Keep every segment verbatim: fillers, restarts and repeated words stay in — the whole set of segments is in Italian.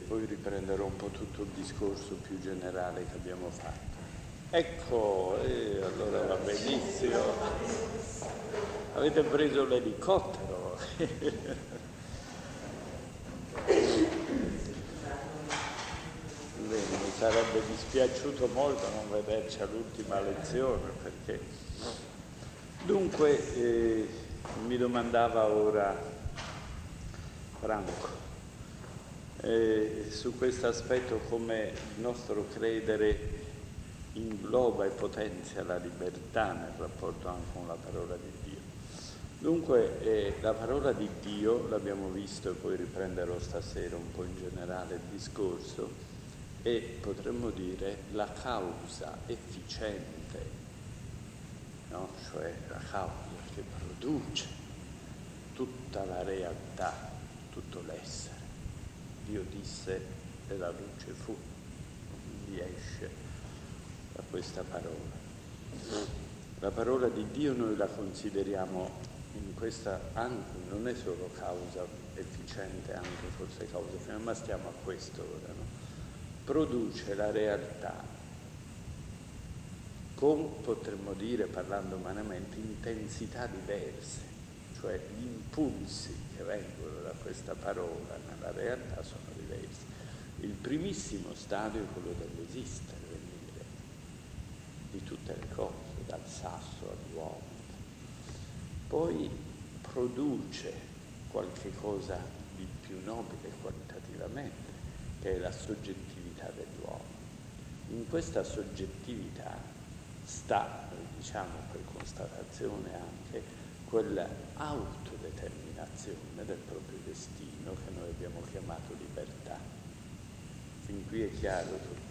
poi riprenderò un po' tutto il discorso più generale che abbiamo fatto. Ecco, eh, allora va benissimo. Avete preso l'elicottero. Bene, mi sarebbe dispiaciuto molto non vederci all'ultima lezione, perché dunque eh, mi domandava ora Franco eh, su questo aspetto, come il nostro credere ingloba e potenzia la libertà nel rapporto anche con la parola di Dio. Dunque eh, la parola di Dio, l'abbiamo visto e poi riprenderò stasera un po' in generale il discorso, è, potremmo dire, la causa efficiente, no? Cioè la causa che produce tutta la realtà, tutto l'essere. Dio disse e la luce fu, quindi esce da questa parola. La parola di Dio noi la consideriamo in questa, anche, non è solo causa efficiente, anche forse causa efficiente, ma stiamo a questo ora, no? Produce la realtà con, potremmo dire, parlando umanamente, intensità diverse, cioè gli impulsi che vengono da questa parola nella realtà sono diversi. Il primissimo stadio è quello dell'esistere, di tutte le cose, dal sasso all'uomo. Poi produce qualche cosa di più nobile qualitativamente, che è la soggettività dell'uomo. In questa soggettività sta, diciamo per constatazione, anche quella autodeterminazione del proprio destino che noi abbiamo chiamato libertà. Fin qui è chiaro tutto.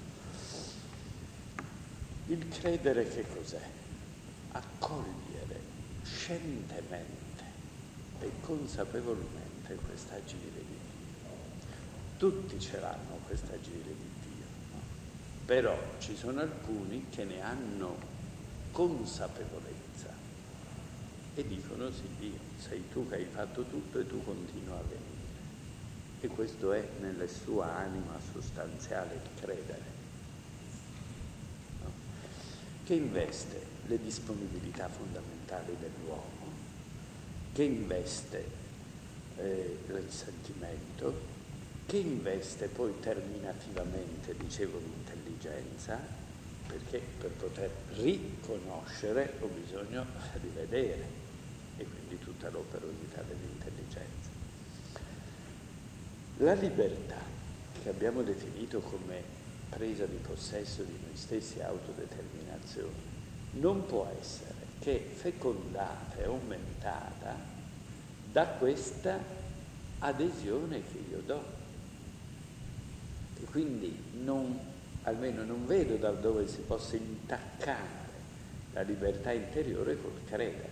Il credere che cos'è? Accogliere scientemente e consapevolmente questa agire di Dio. Tutti ce l'hanno questa agire di Dio, no? Però ci sono alcuni che ne hanno consapevolezza e dicono sì, Dio, sei tu che hai fatto tutto e tu continua a venire. E questo è nella sua anima sostanziale il credere, che investe le disponibilità fondamentali dell'uomo, che investe eh, il sentimento, che investe poi terminativamente, dicevo, l'intelligenza, perché per poter riconoscere ho bisogno di vedere, e quindi tutta l'operosità dell'intelligenza. La libertà, che abbiamo definito come presa di possesso di noi stessi, autodeterminazione, non può essere che fecondata e aumentata da questa adesione che io do. E quindi non, almeno non vedo da dove si possa intaccare la libertà interiore col credere.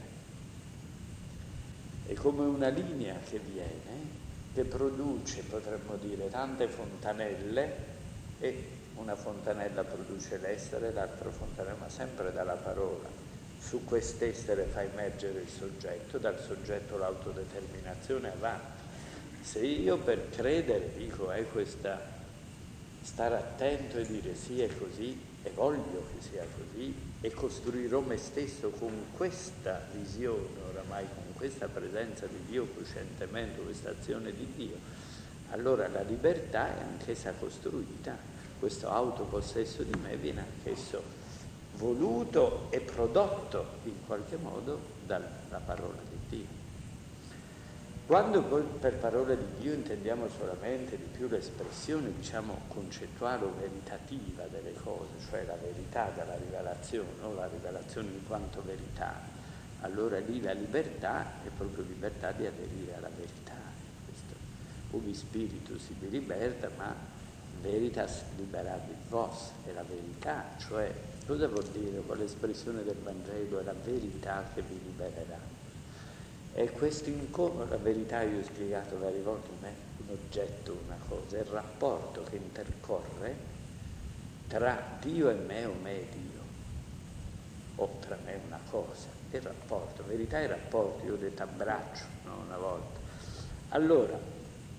È come una linea che viene, che produce, potremmo dire, tante fontanelle, e una fontanella produce l'essere, l'altra fontanella, ma sempre dalla parola. Su quest'essere fa emergere il soggetto, dal soggetto l'autodeterminazione avanti. Se io per credere dico è questa, stare attento e dire sì è così, e voglio che sia così, e costruirò me stesso con questa visione, oramai con questa presenza di Dio coscientemente, questa azione di Dio, allora la libertà è anch'essa costruita. Questo autopossesso di me viene anch'esso voluto e prodotto in qualche modo dalla parola di Dio. Quando poi per parola di Dio intendiamo solamente di più l'espressione, diciamo, concettuale o veritativa delle cose, cioè la verità dalla rivelazione, o la rivelazione in quanto verità, allora lì la libertà è proprio libertà di aderire alla verità. Questo, ubi spiritus ibi liberta, ma veritas liberabit vos, è la verità, cioè cosa vuol dire quell'espressione del Vangelo? È la verità che vi libererà. E questo incontro, la verità, io ho spiegato varie volte, non è un oggetto, una cosa, è il rapporto che intercorre tra Dio e me o me e Dio, o tra me e una cosa, è il rapporto, verità è il rapporto, io ho detto abbraccio, no, una volta. Allora,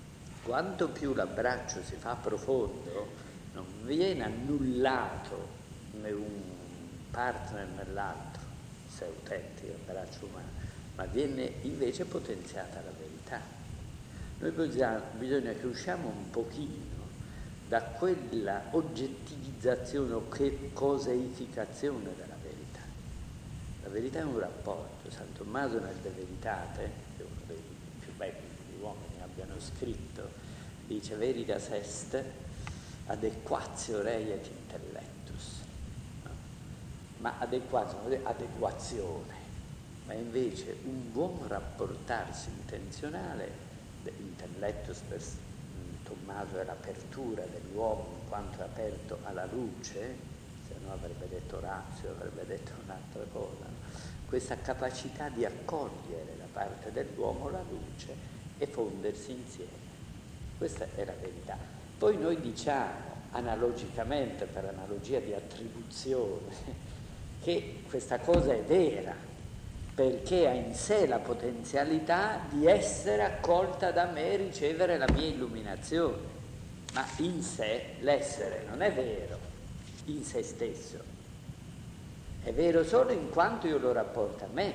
quanto più l'abbraccio si fa profondo, non viene annullato né un partner nell'altro, se è autentico abbraccio umano, ma viene invece potenziata la verità. Noi bisogna, bisogna che usciamo un pochino da quella oggettivizzazione o che coseificazione della verità. La verità è un rapporto. San Tommaso nel De Veritate, che è uno dei più belli uomini abbiano scritto, dice veritas est adequatio reiet intellectus, no? Ma adequatio non è adeguazione, ma invece un buon rapportarsi intenzionale. Intellectus per Tommaso è l'apertura dell'uomo in quanto è aperto alla luce, se no avrebbe detto Orazio, avrebbe detto un'altra cosa, no? Questa capacità di accogliere da parte dell'uomo la luce e fondersi insieme. Questa è la verità. Poi noi diciamo, analogicamente, per analogia di attribuzione, che questa cosa è vera, perché ha in sé la potenzialità di essere accolta da me e ricevere la mia illuminazione. Ma in sé l'essere non è vero, in sé stesso. È vero solo in quanto io lo rapporto a me,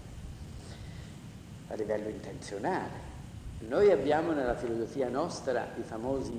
a livello intenzionale. Noi abbiamo nella filosofia nostra i famosi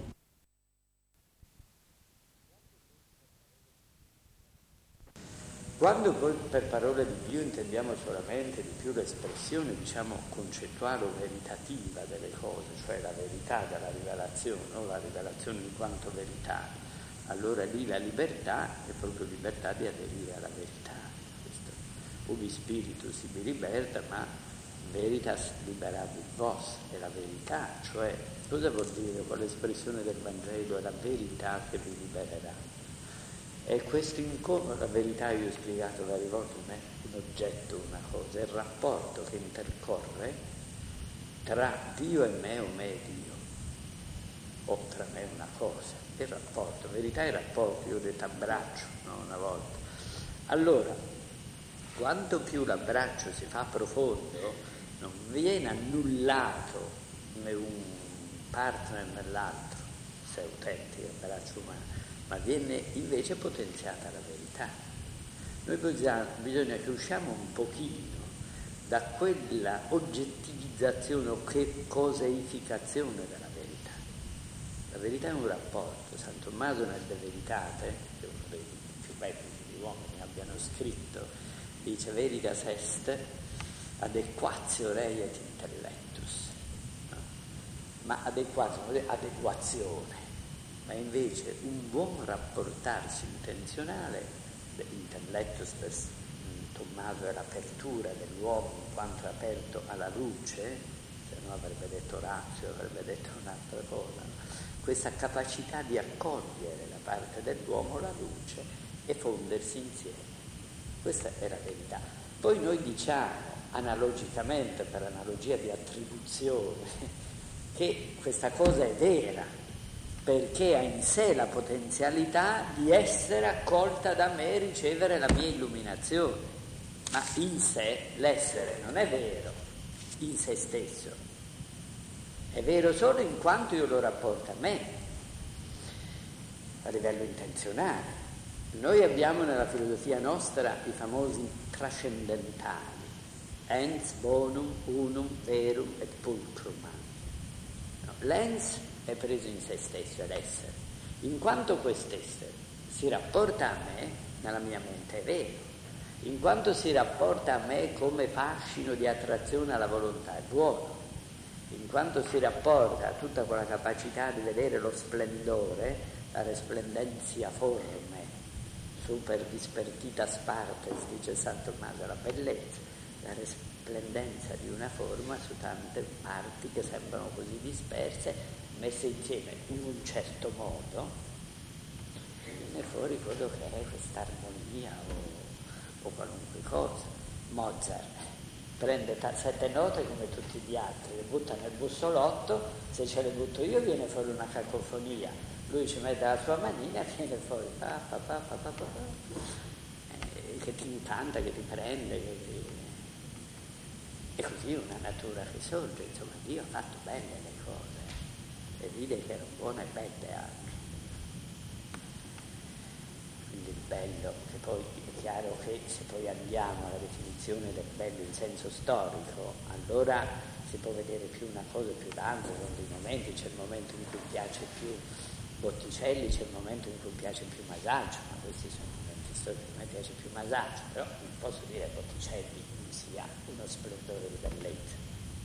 quando poi per parole di Dio intendiamo solamente di più l'espressione, diciamo, concettuale o veritativa delle cose, cioè la verità della rivelazione, no? La rivelazione in quanto verità, allora lì la libertà è proprio libertà di aderire alla verità. Questo ubi spiritus ibi liberta, ma veritas liberabit vos, è la verità, cioè cosa vuol dire con l'espressione del Vangelo? È la verità che vi libererà. E questo incontro, la verità, io ho spiegato varie volte, non è un oggetto, una cosa, è il rapporto che intercorre tra Dio e me o me e Dio, o tra me e una cosa, è il rapporto, verità è il rapporto, io ho detto abbraccio, no, una volta. Allora, quanto più l'abbraccio si fa profondo, non viene annullato né un partner nell'altro, se è autentico abbraccio umano, ma viene invece potenziata la verità. Noi bisogna, bisogna che usciamo un pochino da quella oggettivizzazione o che coseificazione della verità. La verità è un rapporto. San Tommaso nel De Veritate, che è uno dei più belli uomini abbiano scritto, dice veritas est adequatio reiet intellectus, no? Ma adequatio non è adeguazione, ma invece un buon rapportarsi intenzionale. Intellectus per Tommaso è l'apertura dell'uomo in quanto è aperto alla luce, se no avrebbe detto Orazio, avrebbe detto un'altra cosa, no? Questa capacità di accogliere da parte dell'uomo la luce e fondersi insieme. Questa è la verità. Poi noi diciamo, analogicamente, per analogia di attribuzione, che questa cosa è vera, perché ha in sé la potenzialità di essere accolta da me e ricevere la mia illuminazione. Ma in sé l'essere non è vero, in sé stesso. È vero solo in quanto io lo rapporto a me, a livello intenzionale. Noi abbiamo nella filosofia nostra i famosi trascendentali, ens bonum unum verum et pulcrum. No, l'ens è preso in se stesso, è l'essere. In quanto quest'essere si rapporta a me, nella mia mente è vero. In quanto si rapporta a me come fascino di attrazione alla volontà, è buono. In quanto si rapporta a tutta quella capacità di vedere lo splendore, la resplendenzia forme, super dispertitas partes, dice San Tommaso, la bellezza, la resplendenza di una forma su tante parti che sembrano così disperse, messe insieme in un certo modo, viene fuori quello che è questa armonia o, o qualunque cosa. Mozart prende t- sette note come tutti gli altri, le butta nel bussolotto, se ce le butto io viene fuori una cacofonia, lui ci mette la sua manina e viene fuori pa, pa, pa, pa, pa, pa, pa, eh, che ti incanta, che ti prende, che ti... e così una natura che sorge. Insomma, Dio ha fatto belle le cose. e vide che erano buone e belle anche. Quindi il bello, che poi è chiaro che se poi andiamo alla definizione del bello in senso storico, allora si può vedere più una cosa più l'altra, con dei momenti, c'è il momento in cui piace più Botticelli, c'è il momento in cui piace più Masaccio, ma questi sono momenti storici, a me piace più Masaccio, però non posso dire che Botticelli non sia uno splendore di bellezza.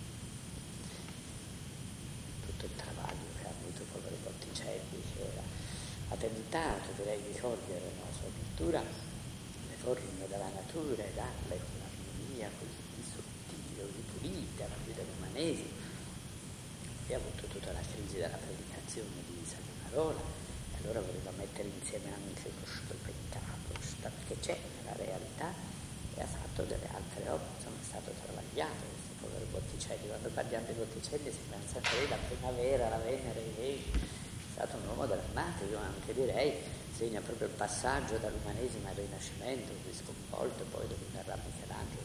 Tutto il travaglio che ha avuto povero Botticelli, che era, ha tentato, direi, di cogliere nella sua pittura le forme della natura e darle con l'armonia così di sottile, di pulita, la vita dell'umanesimo. E ha avuto tutta la crisi della predicazione di Savonarola, e allora voleva mettere insieme anche questo peccato, che c'è nella realtà, e ha fatto delle altre opere, sono stato travagliato questo povero Botticelli. Quando parliamo di Botticelli si pensa che la primavera, la Venere, i Rei, è stato un uomo drammatico, anche direi, segna proprio il passaggio dall'umanesimo al Rinascimento, così sconvolto, poi dove verrà Michelangelo,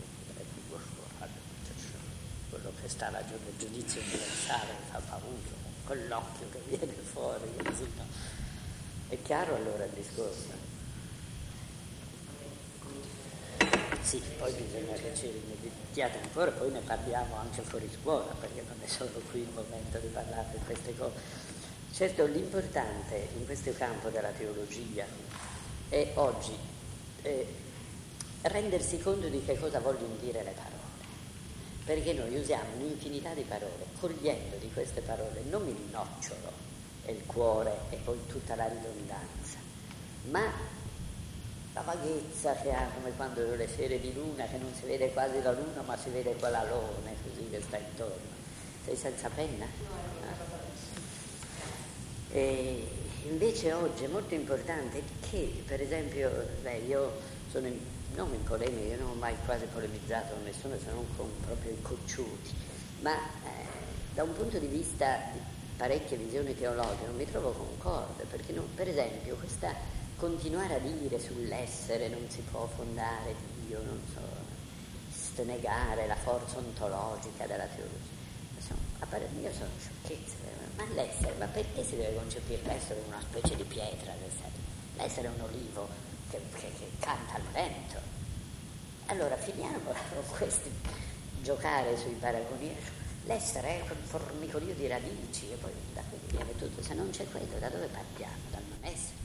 quello che sta laggiù nel giudizio universale, che fa paura, con l'occhio che viene fuori, così, no? È chiaro allora il discorso? Sì, poi bisogna che ci rimediate ancora, poi ne parliamo anche fuori scuola, perché non è solo qui il momento di parlare di queste cose. Certo, l'importante in questo campo della teologia è oggi è rendersi conto di che cosa vogliono dire le parole, perché noi usiamo un'infinità di parole, cogliendo di queste parole non il nocciolo e il cuore e poi tutta la ridondanza, ma la vaghezza che ha, come quando le sere di luna, che non si vede quasi la luna ma si vede quell'alone così che sta intorno. Sei senza penna? Ah. E invece oggi è molto importante che, per esempio, beh, io sono in, non in polemica, io non ho mai quasi polemizzato con nessuno se non con proprio i cocciuti, ma eh, da un punto di vista di parecchie visioni teologiche non mi trovo concorde, perché non, per esempio questa continuare a dire sull'essere non si può fondare Dio, non so, negare la forza ontologica della teologia. Insomma, a parer mio sono sciocchezze, ma l'essere, ma perché si deve concepire l'essere una specie di pietra? L'essere è un olivo che, che, che canta al vento. Allora finiamola con questi giocare sui paragoni. L'essere è quel formicolio di radici e poi da qui viene tutto. Se non c'è quello, da dove partiamo? Dal non essere.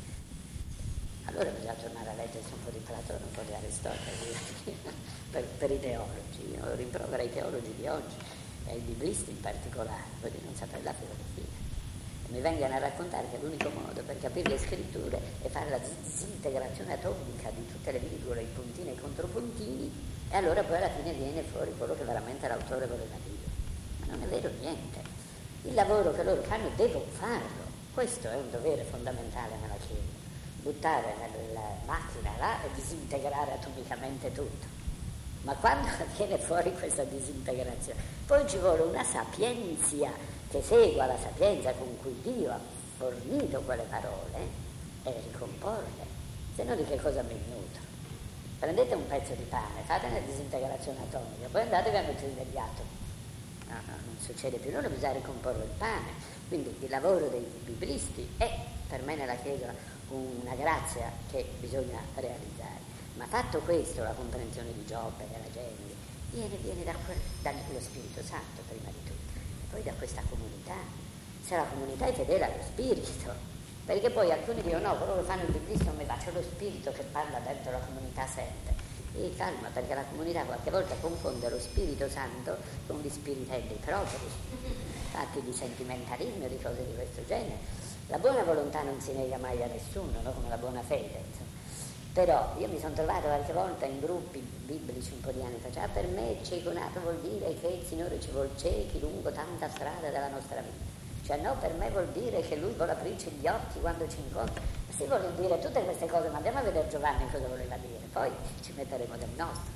Allora bisogna tornare a leggere un po' di Platone, un po' di Aristotele per, per i teologi. Io rimprovero ai teologi di oggi e ai biblisti in particolare, poi di non sapere la filosofia. E mi vengano a raccontare che l'unico modo per capire le scritture è fare la disintegrazione atomica di tutte le virgole, i puntini e i contropuntini, e allora poi alla fine viene fuori quello che veramente l'autore voleva dire. Ma non è vero niente. Il lavoro che loro fanno devono farlo. Questo è un dovere fondamentale nella Chiesa. Buttare nella macchina là e disintegrare atomicamente tutto. Ma quando viene fuori questa disintegrazione, poi ci vuole una sapienza che segua la sapienza con cui Dio ha fornito quelle parole e ricomporle. Se no di che cosa mi nutro? Prendete un pezzo di pane, fate una disintegrazione atomica, poi andatevi a mettere degli atomi. No, no, non succede più, allora bisogna ricomporre il pane. Quindi il lavoro dei biblisti è per me nella Chiesa una grazia che bisogna realizzare. Ma fatto questo, la comprensione di Giobbe, della Genesi, viene, viene da quel, dallo Spirito Santo prima di tutto, e poi da questa comunità. Se la comunità è fedele allo Spirito, perché poi alcuni dicono no, quello che fanno i biblisti non mi va, c'è lo Spirito che parla dentro la comunità sente. E calma, perché la comunità qualche volta confonde lo Spirito Santo con gli spiritelli propri, fatti di sentimentalismo e di cose di questo genere. La buona volontà non si nega mai a nessuno, no? Come la buona fede, insomma. Però io mi sono trovato qualche volta in gruppi biblici un po' di anni fa, cioè per me cieconato vuol dire che il Signore ci vuol ciechi lungo tanta strada della nostra vita. Cioè no, per me vuol dire che Lui vuole aprirci gli occhi quando ci incontra. Si vuole dire tutte queste cose, ma andiamo a vedere Giovanni cosa voleva dire, poi ci metteremo del nostro.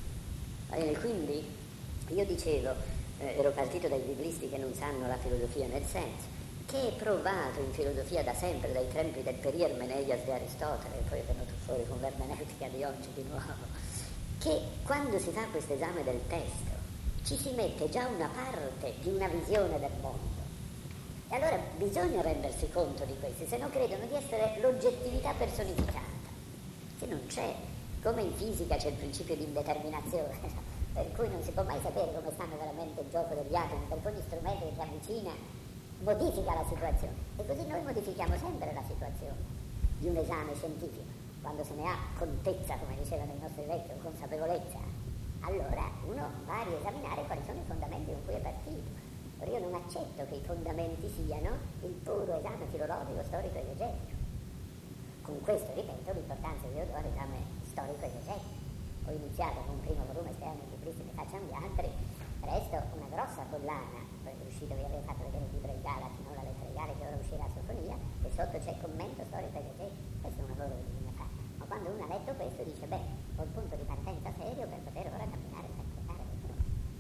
E quindi io dicevo, eh, ero partito dai biblisti che non sanno la filosofia nel senso, che è provato in filosofia da sempre, dai tempi del Peri-Ermeneias di Aristotele, e poi è venuto fuori con l'ermeneutica di oggi di nuovo, che quando si fa questo esame del testo ci si mette già una parte di una visione del mondo, E allora bisogna rendersi conto di questi, se no credono di essere l'oggettività personificata. Se non c'è, come in fisica c'è il principio di indeterminazione, per cui non si può mai sapere come stanno veramente il gioco degli atomi, perché ogni strumento che si avvicina modifica la situazione. E così noi modifichiamo sempre la situazione di un esame scientifico. Quando se ne ha contezza, come dicevano i nostri vecchi, o consapevolezza, allora uno va a riesaminare quali sono i fondamenti con cui è partito. Ora io non accetto che i fondamenti siano il puro esame filologico, storico e esegetico. Con questo, ripeto, l'importanza che io do all'esame storico e esegetico. Ho iniziato con un primo volume, speriamo che i libristi ne facciano gli altri, presto una grossa collana, poi è uscito, vi avevo fatto vedere il libro di Galati, non la lettera di Galati, che ora uscirà a Sofonia, e sotto c'è commento storico e esegetico. Questo è un lavoro che bisogna fare. Ma quando uno ha letto questo dice, beh, ho il punto di partenza serio per poter ora camminare e interpretare questo.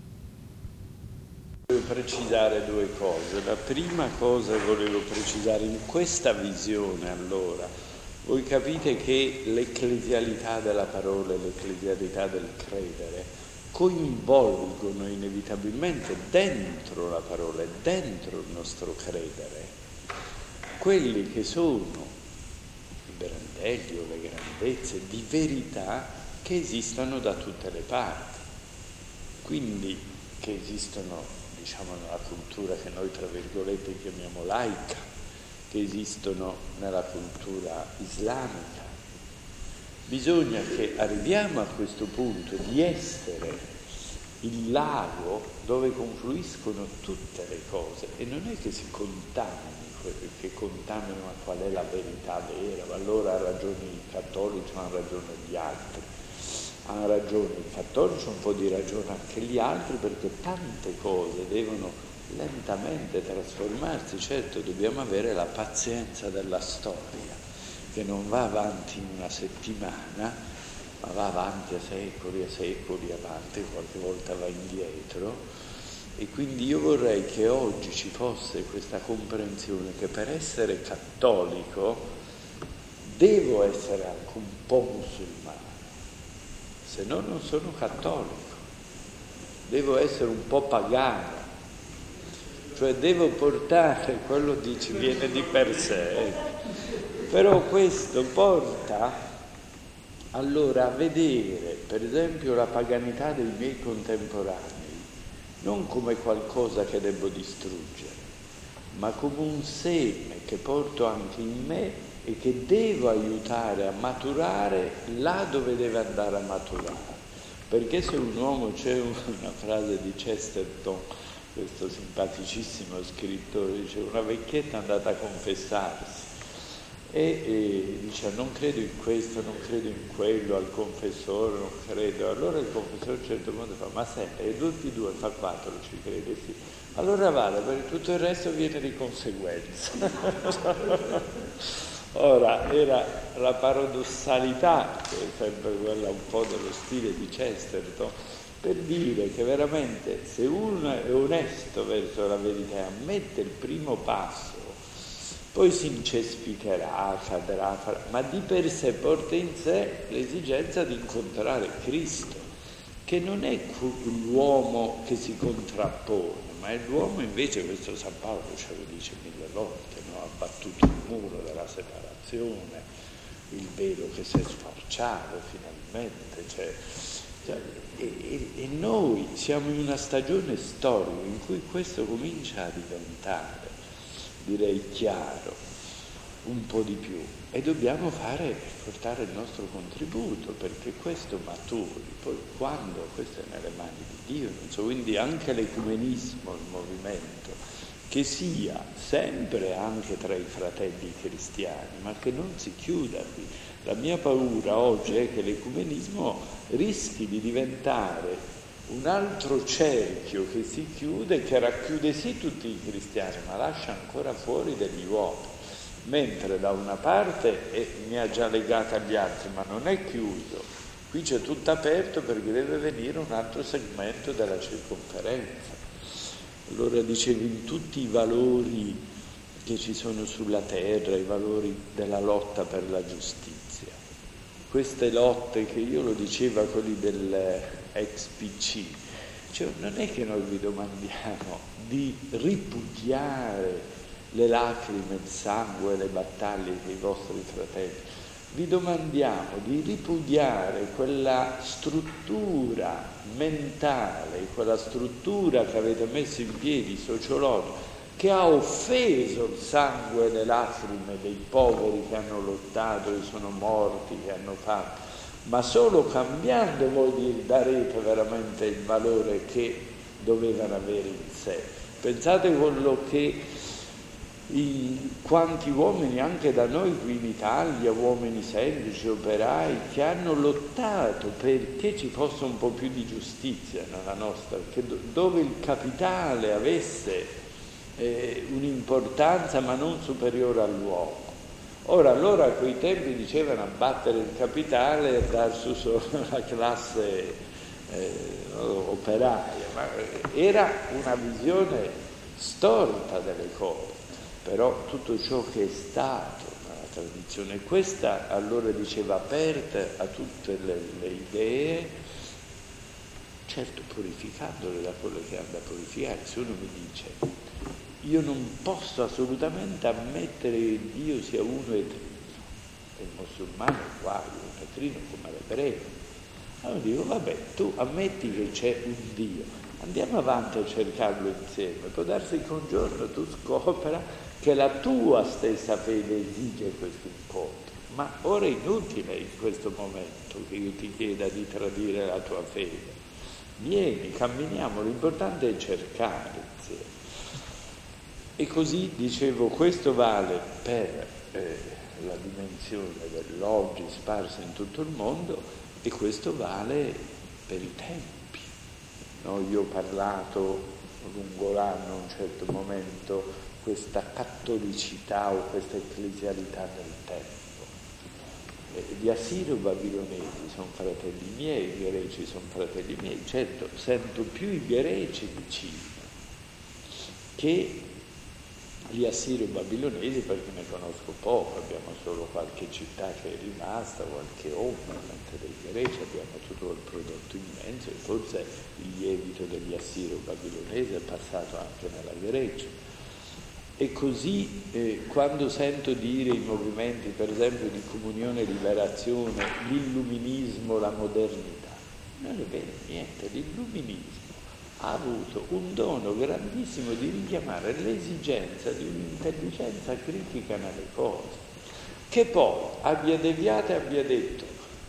Volevo precisare due cose. La prima cosa che volevo precisare in questa visione, allora, voi capite che l'ecclesialità della parola e l'ecclesialità del credere coinvolgono inevitabilmente dentro la parola e dentro il nostro credere quelli che sono i brandelli o le grandezze di verità che esistono da tutte le parti, quindi che esistono, diciamo, nella cultura che noi tra virgolette chiamiamo laica, che esistono nella cultura islamica. Bisogna che arriviamo a questo punto di essere il lago dove confluiscono tutte le cose, e non è che si contamini, che contaminano a qual è la verità vera, ma allora hanno ragione i cattolici, hanno ragione gli altri, hanno ragione i cattolici, un po' di ragione anche gli altri, perché tante cose devono lentamente trasformarsi. Certo, dobbiamo avere la pazienza della storia, che non va avanti in una settimana, ma va avanti a secoli e secoli avanti, qualche volta va indietro. E quindi io vorrei che oggi ci fosse questa comprensione che per essere cattolico devo essere anche un po' musulmano, se no non sono cattolico, devo essere un po' pagano, cioè devo portare, quello dice viene di per sé, però questo porta allora a vedere per esempio la paganità dei miei contemporanei non come qualcosa che devo distruggere, ma come un seme che porto anche in me e che devo aiutare a maturare là dove deve andare a maturare. Perché se un uomo, c'è una frase di Chesterton, questo simpaticissimo scrittore, dice: una vecchietta è andata a confessarsi e, e dice: non credo in questo, non credo in quello, al confessore non credo. Allora il confessore a un certo punto fa: ma senta, e due più due fa quattro, ci crede? Sì. Allora vale, perché tutto il resto viene di conseguenza. Ora, era la paradossalità, che è sempre quella un po' dello stile di Chesterton, per dire che veramente se uno è onesto verso la verità e ammette il primo passo, poi si incespicherà, cadrà, farà, ma di per sé porta in sé l'esigenza di incontrare Cristo, che non è l'uomo che si contrappone, ma è l'uomo invece, questo San Paolo ce lo dice mille volte, no? Ha battuto il muro della separazione, il velo che si è sfalciato finalmente, cioè, cioè, e, e noi siamo in una stagione storica in cui questo comincia a diventare, direi chiaro, un po' di più, e dobbiamo fare, portare il nostro contributo perché questo maturi. Poi quando, questo è nelle mani di Dio, non so, quindi anche l'ecumenismo, il movimento, che sia sempre anche tra i fratelli cristiani, ma che non si chiuda qui. La mia paura oggi è che l'ecumenismo rischi di diventare un altro cerchio che si chiude, che racchiude sì tutti i cristiani, ma lascia ancora fuori degli uomini, mentre da una parte è, mi ha già legato agli altri, ma non è chiuso, qui c'è tutto aperto perché deve venire un altro segmento della circonferenza. Allora dicevi, in tutti i valori che ci sono sulla terra, i valori della lotta per la giustizia, queste lotte che io lo diceva quelli dell'ex P C, cioè non è che noi vi domandiamo di ripudiare le lacrime, il sangue, le battaglie dei vostri fratelli. Vi domandiamo di ripudiare quella struttura mentale, quella struttura che avete messo in piedi, sociologica, che ha offeso il sangue e le lacrime dei poveri che hanno lottato, che sono morti, che hanno fatto, ma solo cambiando voi gli darete veramente il valore che dovevano avere in sé. Pensate quello che i, quanti uomini anche da noi qui in Italia, uomini semplici, operai, che hanno lottato perché ci fosse un po' più di giustizia nella nostra, che do, dove il capitale avesse eh, un'importanza ma non superiore all'uomo. Ora, allora a quei tempi dicevano abbattere il capitale e dar su solo la classe eh, operaia, ma era una visione storta delle cose. Però tutto ciò che è stato nella tradizione, questa allora diceva aperta a tutte le, le idee, certo purificandole da quello che hanno da purificare. Se uno mi dice io non posso assolutamente ammettere che Dio sia uno e trino, e il musulmano è uguale, uno e trino come l'ebreo, allora dico vabbè, tu ammetti che c'è un Dio, andiamo avanti a cercarlo insieme, può darsi che un giorno tu scopra che la tua stessa fede esige questo incontro, ma ora è inutile in questo momento che io ti chieda di tradire la tua fede. Vieni, camminiamo, l'importante è cercare insieme. E così, dicevo, questo vale per eh, la dimensione dell'oggi sparsa in tutto il mondo e questo vale per i tempi. No, io ho parlato lungo l'anno a un certo momento questa cattolicità o questa ecclesialità del tempo. Eh, gli assiro-babilonesi sono fratelli miei, i greci sono fratelli miei, certo sento più i greci vicini che gli assiro-babilonesi perché ne conosco poco, abbiamo solo qualche città che è rimasta, qualche ombra, mentre dei greci abbiamo tutto il prodotto immenso e forse il lievito degli assiro-babilonesi è passato anche nella Grecia. E così eh, quando sento dire i movimenti, per esempio, di comunione e liberazione, l'illuminismo, la modernità, non è vero niente, l'illuminismo ha avuto un dono grandissimo di richiamare l'esigenza di un'intelligenza critica nelle cose, che poi abbia deviato e abbia detto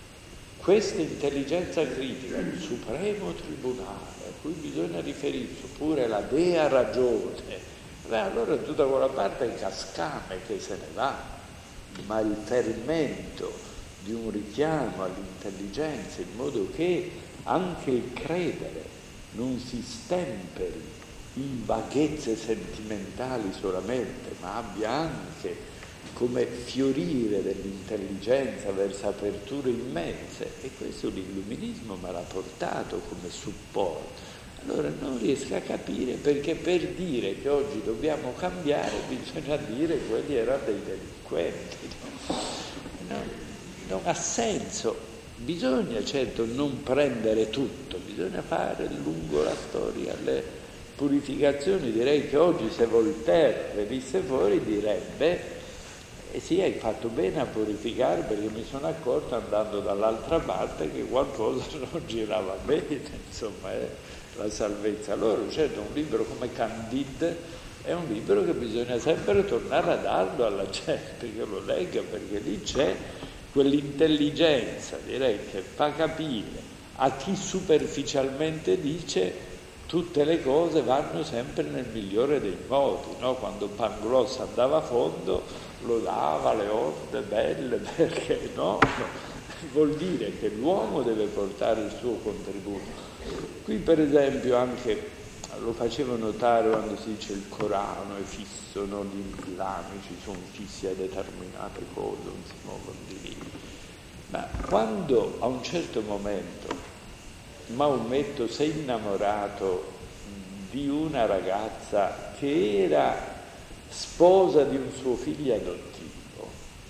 questa intelligenza critica, il supremo tribunale a cui bisogna riferirsi, oppure la dea ragione, beh, allora tutta quella parte è cascame che se ne va, ma il fermento di un richiamo all'intelligenza in modo che anche il credere non si stemperi in vaghezze sentimentali solamente, ma abbia anche come fiorire dell'intelligenza verso aperture immense. E questo l'illuminismo me l'ha portato come supporto. Allora non riesco a capire perché per dire che oggi dobbiamo cambiare bisogna dire che quelli erano dei delinquenti. No, non ha senso. Bisogna certo non prendere tutto, bisogna fare lungo la storia, le purificazioni. Direi che oggi se Voltaire venisse fuori direbbe eh sì, hai fatto bene a purificare perché mi sono accorto andando dall'altra parte che qualcosa non girava bene, insomma è la salvezza. Allora certo un libro come Candide è un libro che bisogna sempre tornare a darlo alla gente che lo legga, perché lì c'è quell'intelligenza, direi, che fa capire a chi superficialmente dice tutte le cose vanno sempre nel migliore dei modi, no? Quando Pangloss andava a fondo lo dava le onde belle, perché no? Vuol dire che l'uomo deve portare il suo contributo. Qui per esempio anche lo facevo notare quando si dice il Corano è fisso, no? Gli islamici sono fissi a determinate cose, non si muovono di lì. Ma quando a un certo momento Maometto si è innamorato di una ragazza che era sposa di un suo figlio adottivo,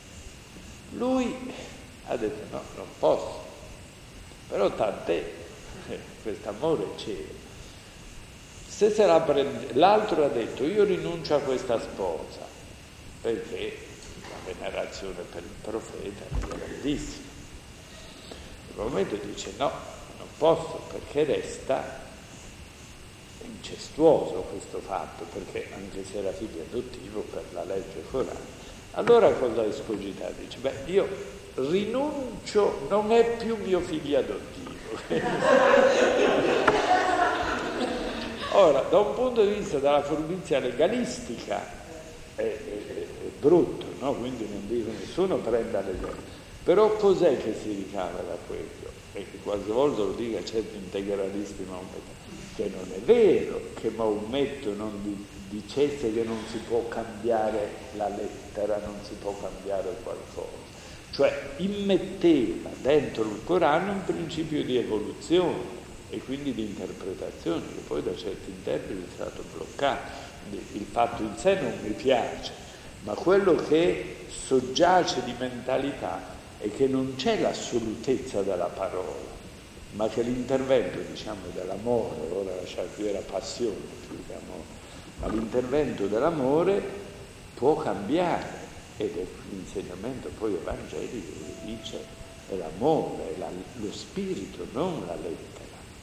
lui ha detto no, non posso, però tant'è, quest'amore c'era. Se se la prende, l'altro ha detto io rinuncio a questa sposa perché la venerazione per il profeta è grandissima. Il momento dice no, non posso perché resta incestuoso questo fatto, perché anche se era figlio adottivo per la legge corale. Allora cosa escogita? Dice, beh, io rinuncio, non è più mio figlio adottivo. Ora, da un punto di vista della furbizia legalistica è, è, è brutto, no? Quindi non dico nessuno prenda le leggi. Però cos'è che si ricava da questo? E che qualche volta lo dica certi integralisti maomettani, che non è vero che Maometto non di, dicesse che non si può cambiare la lettera, non si può cambiare qualcosa. Cioè immetteva dentro il Corano un principio di evoluzione e quindi di interpretazione che poi da certi interpreti è stato bloccato. Il fatto in sé non mi piace, ma quello che soggiace di mentalità è che non c'è l'assolutezza della parola, ma che l'intervento, diciamo, dell'amore, ora lasciare qui era passione più che amore, ma l'intervento dell'amore può cambiare, ed è l'insegnamento poi evangelico che dice è l'amore, è la, lo spirito, non la lettera.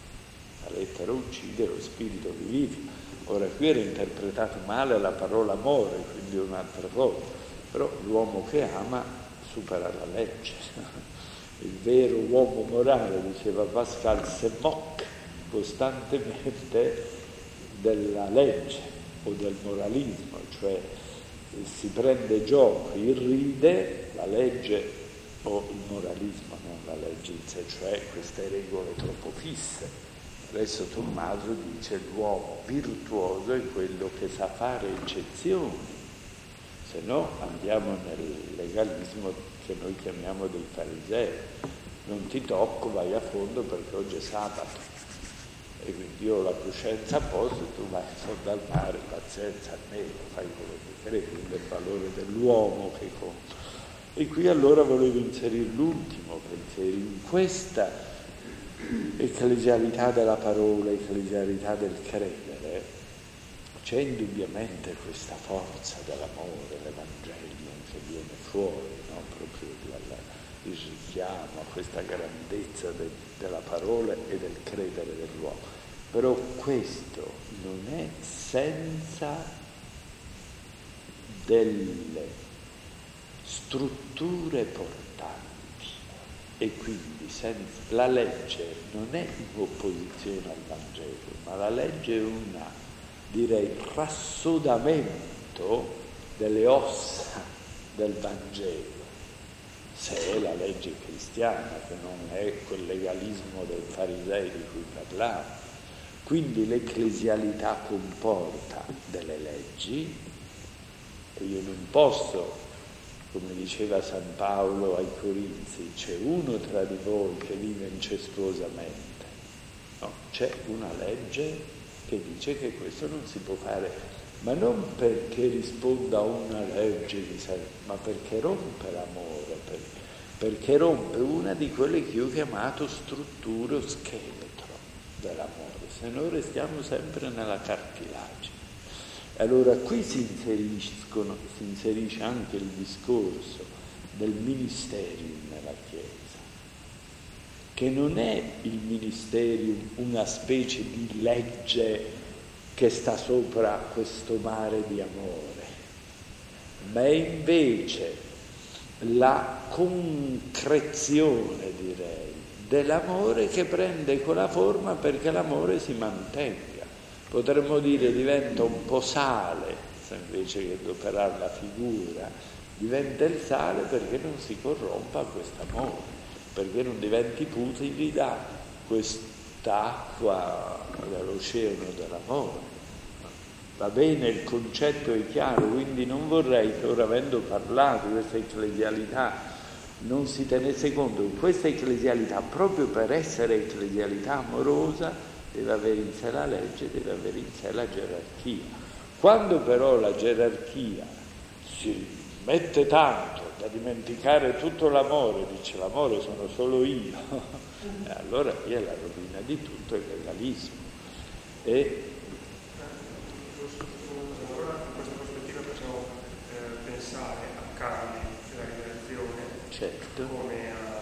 La lettera uccide, lo spirito vivifica. Ora qui era interpretato male la parola amore, quindi un'altra cosa, però l'uomo che ama supera la legge. Il vero uomo morale, diceva Pascal, se moque costantemente della legge o del moralismo, cioè si prende gioco, irride la legge o il moralismo, non la legge in sé, cioè queste regole troppo fisse. Adesso Tommaso dice l'uomo virtuoso è quello che sa fare eccezioni, se no andiamo nel legalismo che noi chiamiamo dei farisei. Non ti tocco, vai a fondo perché oggi è sabato e quindi io ho la coscienza a posto e tu vai in fondo al mare, pazienza almeno, fai quello che credi, quindi è il valore dell'uomo che conta. E qui allora volevo inserire l'ultimo pensiero in questa ecclesialità della parola, ecclesialità del credere. C'è indubbiamente questa forza dell'amore, l'Evangelium che viene fuori, no? Proprio il richiamo a questa grandezza de, della parola e del credere dell'uomo. Però questo non è senza delle strutture portanti e quindi senza, la legge non è in opposizione al Vangelo, ma la legge è una, direi, rassodamento delle ossa del Vangelo, se è la legge cristiana, che non è quel legalismo dei farisei di cui parlavo. Quindi l'ecclesialità comporta delle leggi e io non posso, come diceva San Paolo ai Corinzi, c'è uno tra di voi che vive incestuosamente. No, c'è una legge che dice che questo non si può fare, ma non perché risponda a una legge di sé, ma perché rompe l'amore, per, perché rompe una di quelle che io ho chiamato strutture o scheletro dell'amore, se no restiamo sempre nella cartilagine. Allora qui si inseriscono, si inserisce anche il discorso del ministerium nella Chiesa, che non è il ministerium una specie di legge che sta sopra questo mare di amore, ma è invece la concrezione, direi, dell'amore che prende quella forma perché l'amore si mantenga. Potremmo dire diventa un po' sale, invece che adoperare la figura, diventa il sale perché non si corrompa quest'amore, perché non diventi putrida quest'acqua dell'oceano dell'amore. Va bene, il concetto è chiaro, quindi non vorrei che ora, avendo parlato di questa ecclesialità, non si tenesse conto che questa ecclesialità, proprio per essere ecclesialità amorosa, deve avere in sé la legge, deve avere in sé la gerarchia. Quando però la gerarchia si mette tanto da dimenticare tutto l'amore, dice l'amore sono solo io, e allora qui è la rovina di tutto il legalismo. E certo. come a,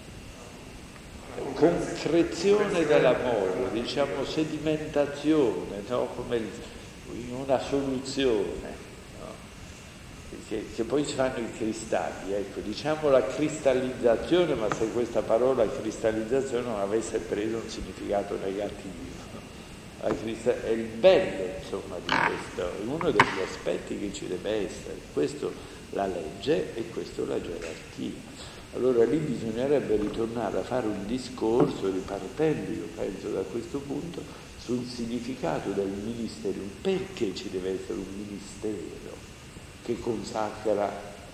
a concrezione dell'amore, diciamo sedimentazione, no? Come in una soluzione, no? che, che poi si fanno i cristalli, ecco, diciamo la cristallizzazione, ma se questa parola cristallizzazione non avesse preso un significato negativo. La crista- è il bello, insomma, di questo, è uno degli aspetti che ci deve essere, questo la legge e questo la gerarchia. Allora lì bisognerebbe ritornare a fare un discorso, ripartendo, io penso, da questo punto, sul significato del ministero, perché ci deve essere un ministero che consacra,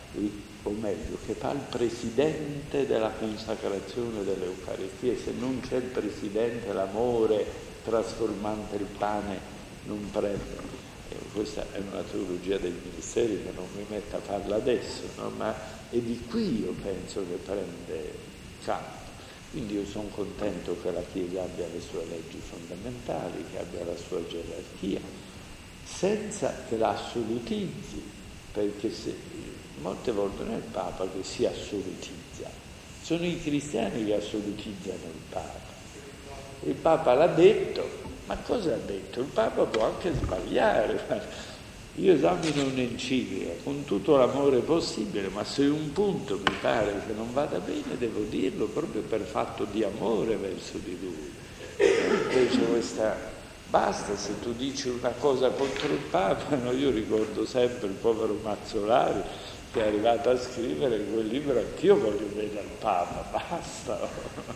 o meglio, che fa il presidente della consacrazione dell'Eucaristia. Se non c'è il presidente, l'amore trasformante il pane non prende. E questa è una teologia dei ministeri che non mi metto a farla adesso, no? Ma è di qui io penso che prende campo. Quindi io sono contento che la Chiesa abbia le sue leggi fondamentali, che abbia la sua gerarchia, senza che la assolutizzi, perché se, molte volte non è il Papa che si assolutizza, sono i cristiani che assolutizzano il Papa. Il Papa l'ha detto, ma cosa ha detto? Il Papa può anche sbagliare. Io esamino un'enciclica con tutto l'amore possibile, ma se un punto mi pare che non vada bene, devo dirlo proprio per fatto di amore verso di lui. Invece questa, basta se tu dici una cosa contro il Papa, no? Io ricordo sempre il povero Mazzolari che è arrivato a scrivere quel libro, anch'io voglio bene al Papa, basta,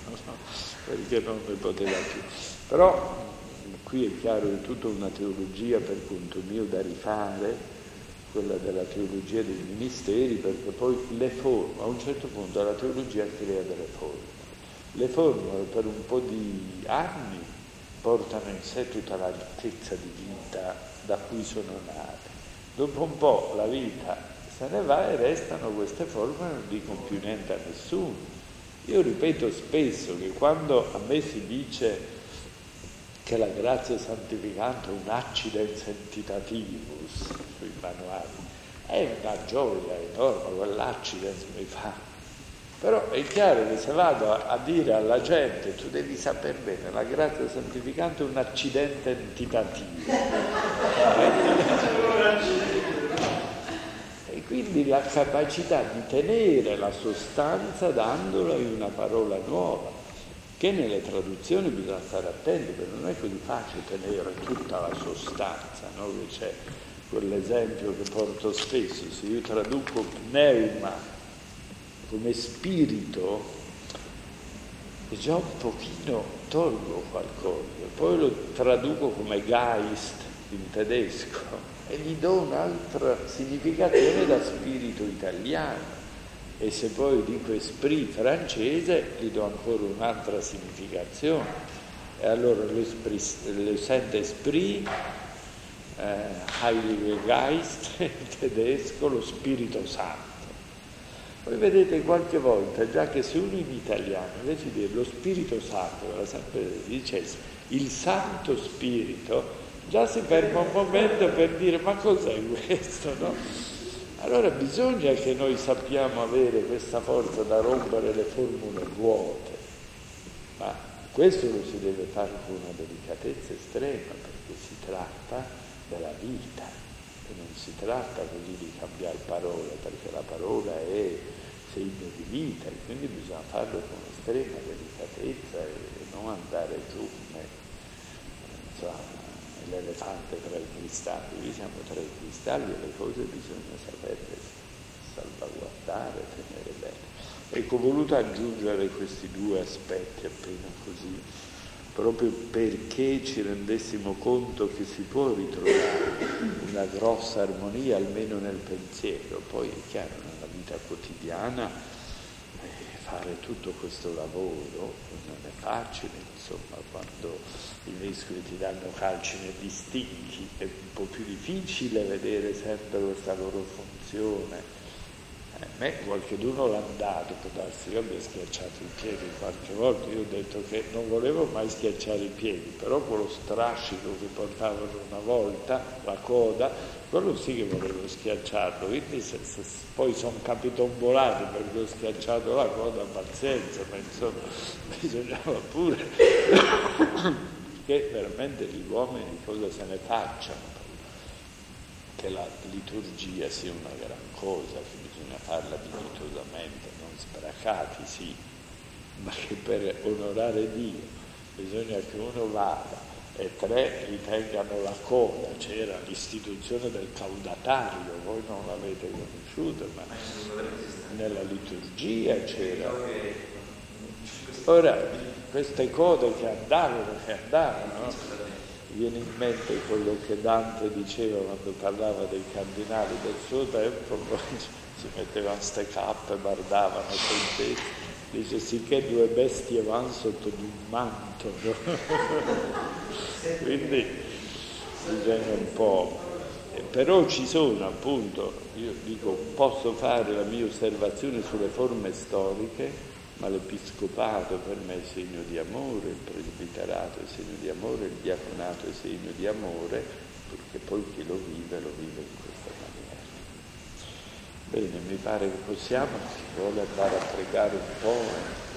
perché non ne poteva più. Però qui è chiaro che è tutta una teologia per conto mio da rifare, quella della teologia dei ministeri, perché poi le forme, a un certo punto la teologia crea delle forme. Le forme per un po' di anni portano in sé tutta la ricchezza di vita da cui sono nate. Dopo un po' la vita se ne va e restano queste forme, non dicono più niente a nessuno. Io ripeto spesso che quando a me si dice che la grazia santificante è un accidens entitativus sui manuali, è una gioia enorme, quell'accidens mi fa. Però è chiaro che se vado a, a dire alla gente, tu devi saper bene, la grazia santificante è un accidente entitativo. E quindi la capacità di tenere la sostanza dandola in una parola nuova, che nelle traduzioni bisogna stare attenti, perché non è così facile tenere tutta la sostanza, no? Che c'è quell'esempio che porto spesso, se io traduco pneuma come spirito, già un pochino tolgo qualcosa, poi lo traduco come Geist in tedesco e gli do un'altra significazione da spirito italiano. E se poi dico esprit francese, gli do ancora un'altra significazione. E allora le sente esprit, eh, Heiliger Geist in tedesco, lo Spirito Santo. Voi vedete qualche volta, già che se uno in italiano, invece di dire lo Spirito Santo, sempre dicesse il Santo Spirito, già si ferma un momento per dire ma cos'è questo, no? Allora bisogna che noi sappiamo avere questa forza da rompere le formule vuote, ma questo lo si deve fare con una delicatezza estrema, perché si tratta della vita, e non si tratta così di cambiare parole, perché la parola è segno di vita, e quindi bisogna farlo con estrema delicatezza e non andare giù come, insomma, l'elefante tra i cristalli. Qui siamo tra i cristalli e le cose bisogna saperle salvaguardare, tenere bene. Ecco, ho voluto aggiungere questi due aspetti appena così, proprio perché ci rendessimo conto che si può ritrovare una grossa armonia almeno nel pensiero. Poi è chiaro, nella vita quotidiana eh, fare tutto questo lavoro non è facile, insomma, quando i vescovi ti danno calci negli stinchi è un po' più difficile vedere sempre questa loro funzione, A me qualcuno l'ha dato, può darsi che abbia schiacciato i piedi qualche volta. Io ho detto che non volevo mai schiacciare i piedi, però quello strascico che portavano una volta, la coda, quello sì che volevo schiacciarlo. Quindi se, se poi sono capitombolati perché ho schiacciato la coda, pazienza, ma insomma bisognava pure che veramente gli uomini cosa se ne facciano, che la liturgia sia una gran cosa, che bisogna farla dignitosamente, non sbracati, sì, ma che per onorare Dio bisogna che uno vada e tre gli tengano la coda. C'era l'istituzione del caudatario, voi non l'avete conosciuto, ma nella liturgia c'era. Ora, queste code che andavano, che andavano, no? Viene in mente quello che Dante diceva quando parlava dei cardinali del suo tempo, poi si mettevano queste cappe, bardavano sul tetto, dice sicché due bestie van sotto di un manto, no? Quindi bisogna un po', però ci sono appunto, io dico, posso fare la mia osservazione sulle forme storiche, ma l'episcopato per me è segno di amore, il presbiterato è segno di amore, il diaconato è segno di amore, perché poi chi lo vive, lo vive in questa maniera. Bene, mi pare che possiamo, si vuole andare a pregare un po'.